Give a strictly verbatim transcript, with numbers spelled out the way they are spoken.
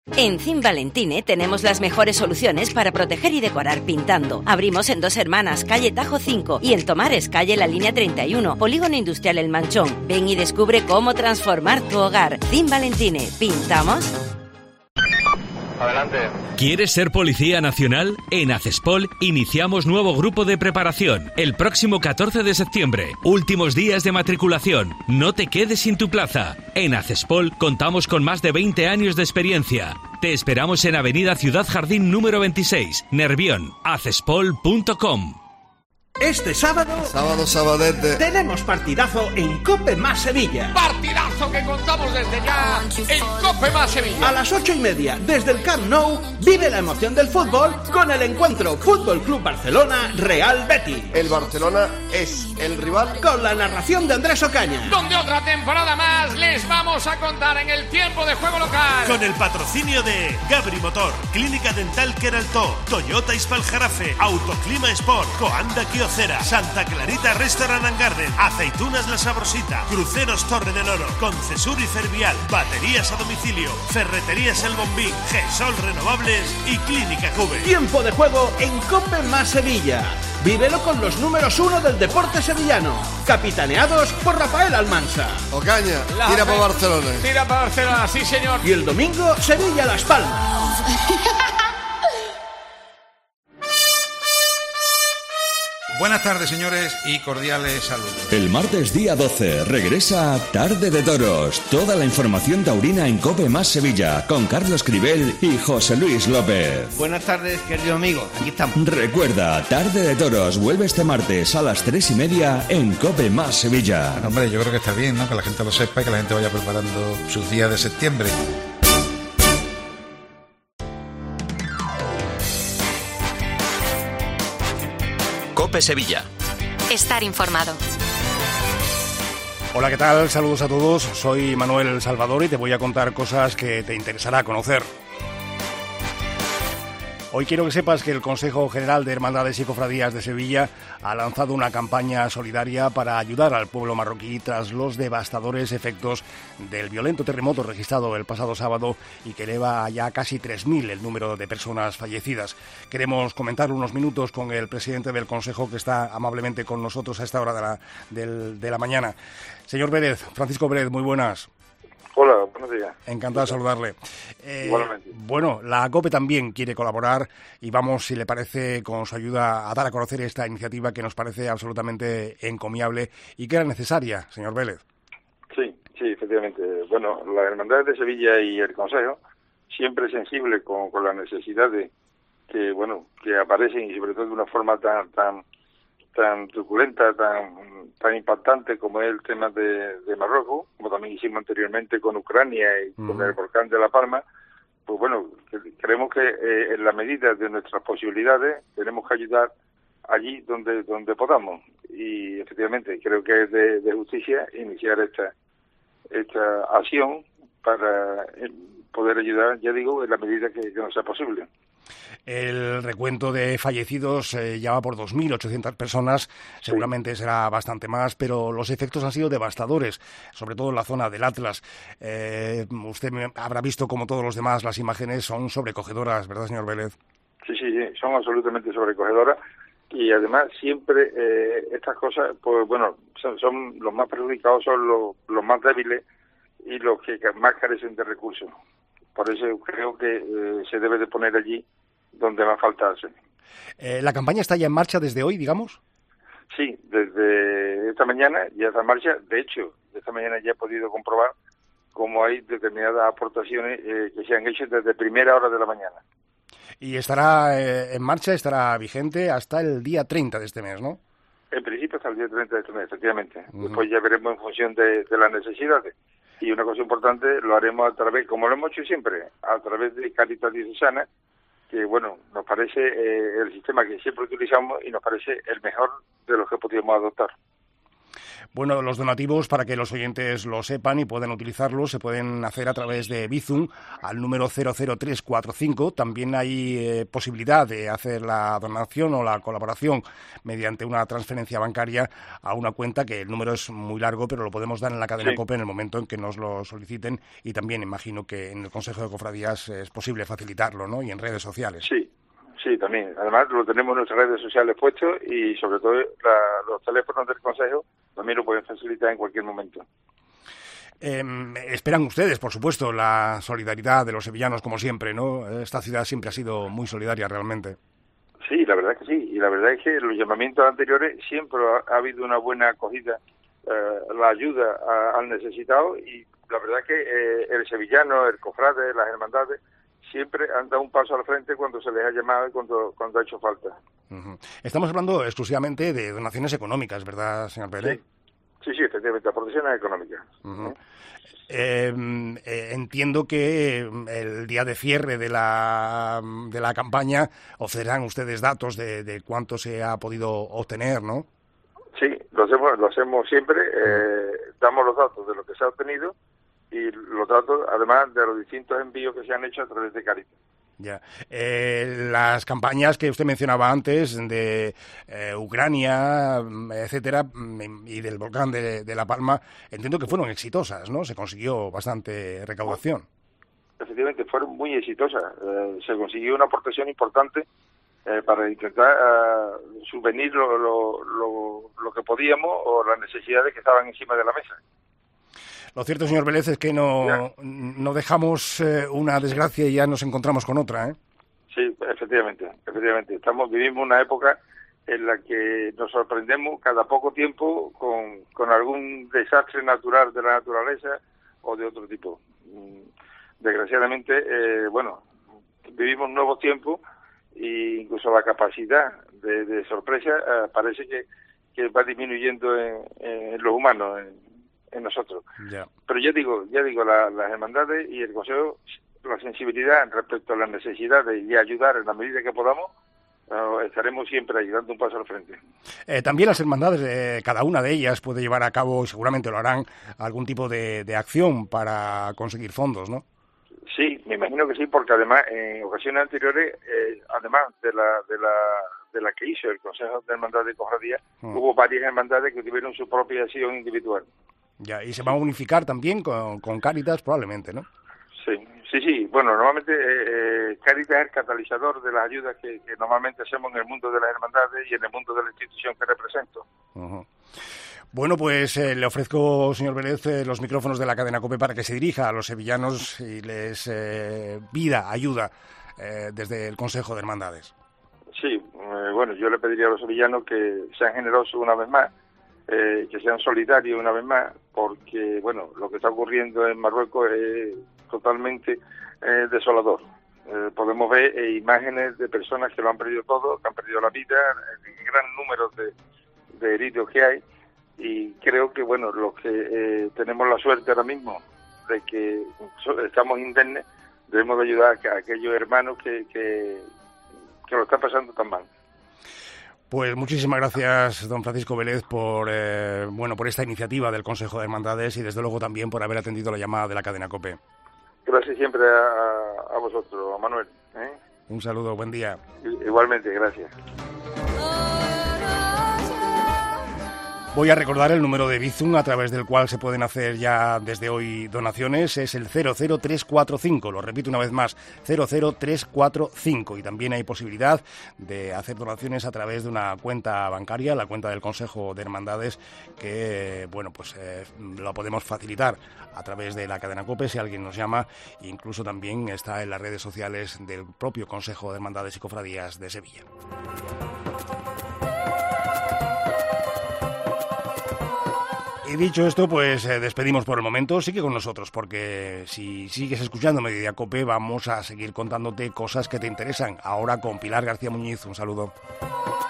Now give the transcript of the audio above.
En Cim Valentine tenemos las mejores soluciones para proteger y decorar pintando. Abrimos en Dos Hermanas, calle Tajo cinco, y en Tomares, calle La Línea treinta y uno, Polígono Industrial El Manchón. Ven y descubre cómo transformar tu hogar. Cim Valentine, ¿pintamos? Adelante. ¿Quieres ser policía nacional? En Accespol iniciamos nuevo grupo de preparación el próximo catorce de septiembre. Últimos días de matriculación. No te quedes sin tu plaza. En Accespol contamos con más de veinte años de experiencia. Te esperamos en Avenida Ciudad Jardín número veintiséis, Nervión. accespol punto com. Este sábado... Sábado, sabadete. Tenemos partidazo en Cope Más Sevilla. Partidazo que contamos desde ya en Cope Más Sevilla. A las ocho y media, desde el Camp Nou, vive la emoción del fútbol con el encuentro Fútbol Club Barcelona-Real Betis. El Barcelona es el rival. Con la narración de Andrés Ocaña. Donde otra temporada más les vamos a contar en el tiempo de juego local. Con el patrocinio de Gabri Motor, Clínica Dental Queraltó, Toyota Ispaljarafe, Autoclima Sport, Coanda Kio Cera, Santa Clarita Restaurant and Garden, Aceitunas La Sabrosita, Cruceros Torre del Oro, Concesur y Fervial, Baterías a domicilio, Ferreterías El Bombín, Gesol Renovables y Clínica Cube. Tiempo de juego en Cope Más Sevilla. Vívelo con los números uno del deporte sevillano, capitaneados por Rafael Almansa. Ocaña, tira para Barcelona. Tira para Barcelona, sí señor. Y el domingo, Sevilla-Las Palmas. Buenas tardes, señores, y cordiales saludos. El martes día doce regresa Tarde de Toros. Toda la información taurina en Cope Más Sevilla, con Carlos Cribel y José Luis López. Buenas tardes, querido amigo, aquí estamos. Recuerda, Tarde de Toros vuelve este martes a las tres y media en Cope Más Sevilla. Bueno, hombre, yo creo que está bien, ¿no?, que la gente lo sepa y que la gente vaya preparando sus días de septiembre. Cope Sevilla. Estar informado. Hola, ¿qué tal? Saludos a todos. Soy Manuel Salvador y te voy a contar cosas que te interesará conocer. Hoy quiero que sepas que el Consejo General de Hermandades y Cofradías de Sevilla ha lanzado una campaña solidaria para ayudar al pueblo marroquí tras los devastadores efectos del violento terremoto registrado el pasado sábado y que eleva ya casi tres mil el número de personas fallecidas. Queremos comentar unos minutos con el presidente del Consejo, que está amablemente con nosotros a esta hora de la, del, de la mañana. Señor Vélez, Francisco Vélez, muy buenas. Hola, buenos días. Encantado de saludarle. Eh, Igualmente. Bueno, la COPE también quiere colaborar y vamos, si le parece, con su ayuda a dar a conocer esta iniciativa que nos parece absolutamente encomiable y que era necesaria, señor Vélez. Sí, sí, efectivamente. Bueno, la Hermandad de Sevilla y el Consejo, siempre sensible con, con las necesidades que, bueno, que aparecen y sobre todo de una forma tan tan tan truculenta, tan tan impactante como es el tema de, de Marruecos, como también hicimos anteriormente con Ucrania y uh-huh. con el volcán de La Palma. Pues bueno, creemos que eh, en la medida de nuestras posibilidades tenemos que ayudar allí donde donde podamos, y efectivamente creo que es de, de justicia iniciar esta esta acción para eh, poder ayudar, ya digo, en la medida que, que nos sea posible. El recuento de fallecidos eh, ya va por dos mil ochocientas personas, seguramente sí. será bastante más, pero los efectos han sido devastadores, sobre todo en la zona del Atlas. Eh, usted habrá visto, como todos los demás, las imágenes son sobrecogedoras, ¿verdad, señor Vélez? Sí, sí, sí, son absolutamente sobrecogedoras, y además siempre eh, estas cosas, pues bueno, son, son los más perjudicados, son los, los más débiles y los que más carecen de recursos. Por eso creo que eh, se debe de poner allí donde más falta hace. Eh, ¿La campaña está ya en marcha desde hoy, digamos? Sí, desde esta mañana ya está en marcha. De hecho, esta mañana ya he podido comprobar cómo hay determinadas aportaciones eh, que se han hecho desde primera hora de la mañana. Y estará eh, en marcha, estará vigente hasta el día treinta de este mes, ¿no? En principio hasta el día treinta de este mes, efectivamente. Uh-huh. Después ya veremos en función de, de las necesidades. Y una cosa importante, lo haremos a través, como lo hemos hecho siempre, a través de Cáritas Diocesana, que bueno, nos parece eh, el sistema que siempre utilizamos y nos parece el mejor de los que podríamos adoptar. Bueno, los donativos, para que los oyentes lo sepan y puedan utilizarlos, se pueden hacer a través de Bizum al número cero cero tres cuatro cinco. También hay eh, posibilidad de hacer la donación o la colaboración mediante una transferencia bancaria a una cuenta, que el número es muy largo, pero lo podemos dar en la cadena sí. COPE en el momento en que nos lo soliciten, y también imagino que en el Consejo de Cofradías es posible facilitarlo, ¿no? Y en redes sociales. Sí. Sí, también. Además, lo tenemos en nuestras redes sociales puestos y, sobre todo, la, los teléfonos del Consejo también lo pueden facilitar en cualquier momento. Eh, esperan ustedes, por supuesto, la solidaridad de los sevillanos, como siempre, ¿no? Esta ciudad siempre ha sido muy solidaria, realmente. Sí, la verdad que sí. Y la verdad es que los llamamientos anteriores siempre ha, ha habido una buena acogida, eh, la ayuda a, al necesitado, y la verdad es que eh, el sevillano, el cofrade, las hermandades, siempre han dado un paso al frente cuando se les ha llamado y cuando, cuando ha hecho falta. Uh-huh. Estamos hablando exclusivamente de donaciones económicas, ¿verdad, señor Pérez? Sí, sí, sí, efectivamente, aportaciones económicas. Uh-huh. ¿Eh? Eh, eh, entiendo que el día de cierre de la de la campaña ofrecerán ustedes datos de, de cuánto se ha podido obtener, ¿no? Sí, lo hacemos, lo hacemos siempre, eh, damos los datos de lo que se ha obtenido y los datos, además, de los distintos envíos que se han hecho a través de Cáritas. Ya. Eh, las campañas que usted mencionaba antes de eh, Ucrania, etcétera, y del volcán de, de La Palma, entiendo que fueron exitosas, ¿no? Se consiguió bastante recaudación. Efectivamente, fueron muy exitosas. Eh, se consiguió una aportación importante eh, para intentar uh, subvenir lo, lo, lo, lo que podíamos o las necesidades que estaban encima de la mesa. Lo cierto, señor Vélez, es que no, no dejamos eh, una desgracia y ya nos encontramos con otra, ¿eh? Sí, efectivamente, efectivamente. Estamos vivimos una época en la que nos sorprendemos cada poco tiempo con, con algún desastre natural de la naturaleza o de otro tipo. Desgraciadamente, eh, bueno, vivimos nuevos tiempos e incluso la capacidad de, de sorpresa eh, parece que, que va disminuyendo en, en los humanos, en, en nosotros. Yeah. Pero ya digo, ya digo, la, las hermandades y el Consejo, la sensibilidad respecto a las necesidades y ayudar en la medida que podamos, uh, estaremos siempre ahí, dando un paso al frente. Eh, también las hermandades, eh, cada una de ellas puede llevar a cabo, y seguramente lo harán, algún tipo de, de acción para conseguir fondos, ¿no? Sí, me imagino que sí, porque además en ocasiones anteriores, eh, además de la de la de la que hizo el Consejo de Hermandades de Cofradía, mm. hubo varias hermandades que tuvieron su propia acción individual. Ya, y se va a unificar también con, con Cáritas, probablemente, ¿no? Sí, sí, sí. Bueno, normalmente eh, eh, Cáritas es el catalizador de las ayudas que, que normalmente hacemos en el mundo de las hermandades y en el mundo de la institución que represento. Uh-huh. Bueno, pues eh, le ofrezco, señor Vélez, eh, los micrófonos de la cadena COPE para que se dirija a los sevillanos y les eh, pida ayuda eh, desde el Consejo de Hermandades. Sí, eh, bueno, yo le pediría a los sevillanos que sean generosos una vez más, Eh, que sean solidarios una vez más, porque bueno, lo que está ocurriendo en Marruecos es totalmente eh, desolador. Eh, podemos ver eh, imágenes de personas que lo han perdido todo, que han perdido la vida, el gran número de, de heridos que hay, y creo que bueno, los que eh, tenemos la suerte ahora mismo de que estamos indemnes, debemos de ayudar a, a aquellos hermanos que, que, que lo están pasando tan mal. Pues muchísimas gracias, don Francisco Vélez, por eh, bueno por esta iniciativa del Consejo de Hermandades y desde luego también por haber atendido la llamada de la cadena COPE. Gracias siempre a, a vosotros, a Manuel. ¿eh? Un saludo, buen día. Igualmente, gracias. Voy a recordar el número de Bizum a través del cual se pueden hacer ya desde hoy donaciones. Es el cero cero tres cuatro cinco, lo repito una vez más, cero cero tres cuatro cinco. Y también hay posibilidad de hacer donaciones a través de una cuenta bancaria, la cuenta del Consejo de Hermandades, que bueno pues eh, la podemos facilitar a través de la cadena COPE si alguien nos llama. Incluso también está en las redes sociales del propio Consejo de Hermandades y Cofradías de Sevilla. Y dicho esto, pues eh, despedimos por el momento. Sigue con nosotros, porque si sigues escuchando Mediodía COPE, vamos a seguir contándote cosas que te interesan. Ahora con Pilar García Muñiz. Un saludo.